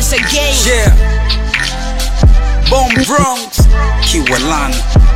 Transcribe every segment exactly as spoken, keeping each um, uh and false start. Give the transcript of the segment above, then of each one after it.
once again. Yeah. Bomb Bronx Kiwalani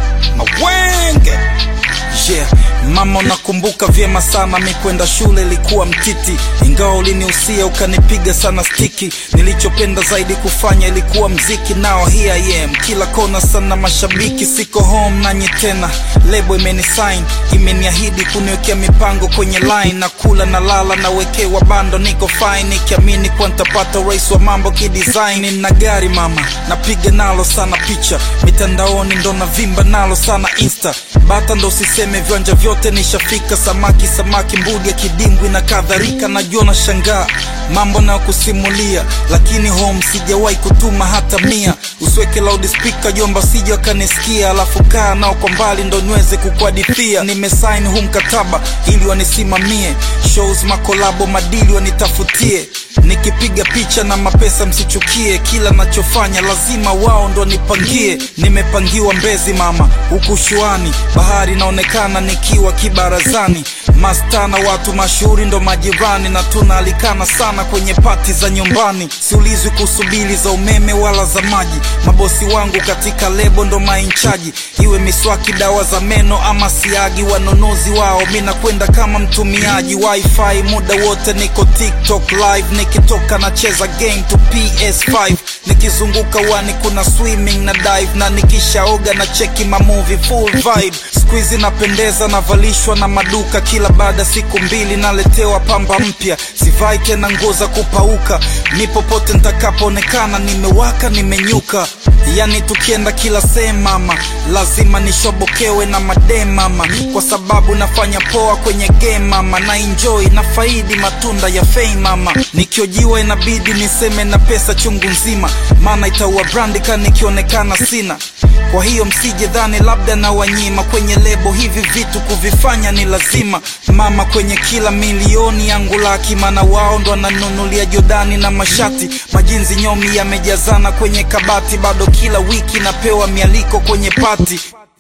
Mawenge. Yeah. Mama unakumbuka vyema sana mi kwenda shule ilikuwa mtiti. Ingawa uliniusia ukanipiga sana stiki. Nilichopenda zaidi kufanya ilikuwa mziki. Now here I am, kila kona sana mashabiki. Siko home nanyi tena, lebo imenisign. Imeniahidi kuniwekea mipango kwenye line. Na kula na lala na wekewa bando niko fine. Nikiamini kwa nitapata rais wa mambo kidesign. Nina gari mama, napiga nalo sana picha. Mitandaoni ndo na vimba nalo sana Insta. Bata ndo siseme viwanja vyote nishafika. Samaki samaki mbudi ya kidimbwi na kadhalika. Najua na shangaa mambo na kusimulia, lakini home sijawahi kutuma hata mia. Usweke loudspeaker jomba sija kanisikia. Alafu kaa nao kwa mbali ndo niweze kukuadithia. Nimesign huu mkataba ili wanisimamie. Shows makolabo madili wanitafutie. Nikipiga picha na mapesa msichukie. Kila nachofanya lazima wao ndo nipangie. Nimepangiwa Mbezi mama, huku shuani bahari naonekana nikiwa kibarazani. Mastana watu mashuhuri ndo majirani. Na tunaalikana sana kwenye pati za nyumbani. Siulizwi kusubili za umeme wala za maji. Mabosi wangu katika lebo ndo mainchaji. Iwe miswaki dawa za meno ama siagi. Wanunuzi wao mina kwenda kama mtumiaji. Wi-Fi muda wote niko TikTok live. Nikitoka na cheza game to P S five. Nikizunguka wani kuna swimming na dive. Na nikishaoga na cheki ma movie full vibe. Squeeze napendeza na valishwa na maduka. Kila baada siku mbili naletewa pamba mpya. Sivai tena nguo za kupauka. Nipopote nitakapoonekana nimewaka nimenyuka. Yani tukienda kila sehemu mama, lazima nishobokewe na madem mama. Kwa sababu nafanya poa kwenye game mama. Na enjoy na faidi matunda ya fame mama. Nikiojiwa inabidi niseme na pesa chungu nzima. Maana itaua brandi kama nikionekana sina. Kwa hiyo msije dhani labda na wanyima. Kwenye lebo hivi vitu kuvifanya ni lazima mama. Kwenye kila milioni yangu laki. Maana wao ndo wananunulia Jordani na mashati. Majinzi nyomi yamejazana kwenye kabati. Bado kila wiki napewa mialiko kwenye party.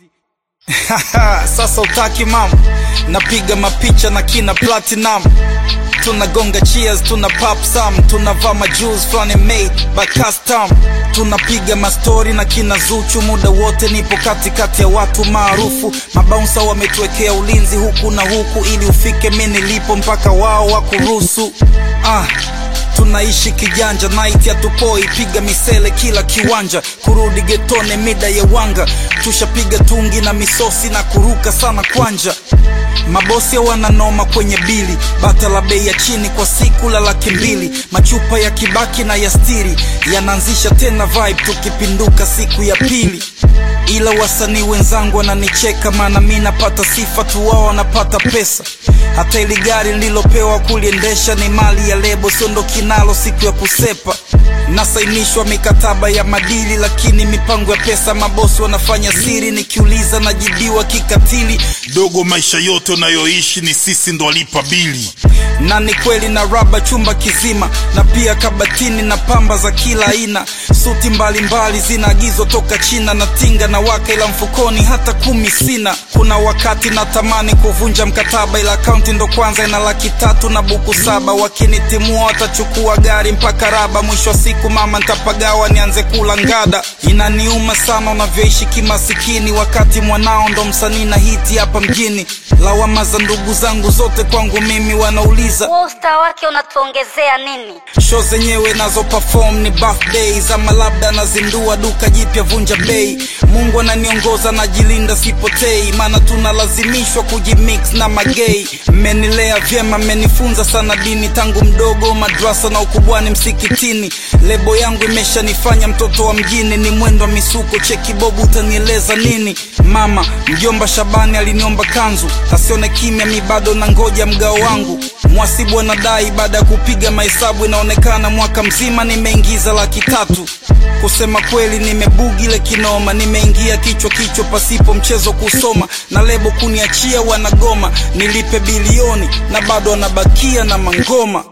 Sasa utaki mama, napiga mapicha na kina platinum. Tunagonga cheers, tuna pop some. Tunavaa majuice flani made by custom. Tunapiga mastori na kina Zuchu. Muda wote nipo katikati ya watu maarufu. Mabouncer wametuwekea ulinzi huku na huku. Ili ufike mimi nilipo mpaka wao wakuruhusu. Ah, tunaishi kijanja night ya tupoi. Piga misele kila kiwanja. Kurudi getone mida ya wanga. Tushapiga tungi na misosi na kuruka sana kwanja. Mabosi wananoma kwenye bili. Bata la bei ya chini kwa siku la laki mbili. Machupa ya kibaki na ya stiri yanaanzisha tena vibe tukipinduka siku ya pili. Ila wasanii wenzangu wananicheka. Maana mimi napata sifa tu wao wanapata pesa. Hata ili gari nililopewa kuliendesha ni mali ya lebo. Sio ndo kinalo siku ya kusepa. Nasainishwa mikataba ya madili. Lakini mipango ya pesa mabosi wanafanya siri. Nikiuliza najibiwa kikatili. Dogo maisha yote unayoishi ni sisi ndo walipa bili. Na ni kweli na raba chumba kizima. Na pia kabatini na pamba za kila aina. Suti mbalimbali zinaagizwa toka China. Na tinga na waka ila mfukoni hata kumi sina. Kuna wakati natamani kuvunja mkataba. Ila akaunti ndo kwanza ina laki tatu na buku saba. Wakinitimua watachukua gari mpaka Raba. Mwisho wa siku mama nitapagawa nianze kula ngada. Inaniuma sana unavyoishi kimasikini. Wakati mwanao ndo msanii na hiti hapa mjini. Lawama za ndugu zangu zote kwangu mimi wanauliza. Posta wake unatuongezea nini? Show zenyewe nazo perform ni birthdays. Ama labda nazindua duka jipya vunja bei. Mungu ananiongoza najilinda sipotei. Maana tunalazimishwa kujimix na magei. Mmenilea vyema mmenifunza sana dini. Tangu mdogo madrasa na ukubwani msikitini. Lebo yangu imeshanifanya mtoto wa mjini. Ni mwendo wa misuko cheki bobu utanieleza nini. Mama mjomba Shabani aliniomba kanzu. Asione kimya mi bado na ngoja mgao wangu. Mwasibu anadai baada ya kupiga mahesabu. Inaonekana mwaka mzima nimeingiza laki tatu. Kusema kweli nimebugi ile kinoma. Nimeingia kichwa kichwa pasipo mchezo kusoma. Na lebo kuniachia wanagoma. Nilipe bilioni na bado wanabakia na mangoma.